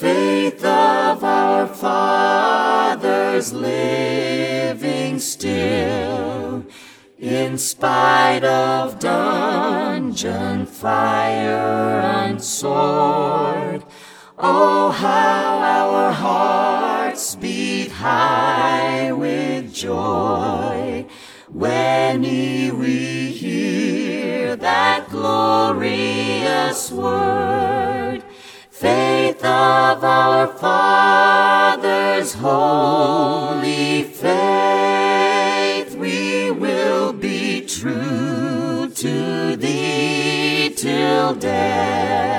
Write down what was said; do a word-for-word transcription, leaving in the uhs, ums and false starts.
faith of our fathers living still, in spite of dungeon, fire, and sword. Oh, how our hearts beat high with joy when we hear that glorious word. Faith of our fathers, holy faith, we will be true to thee till death.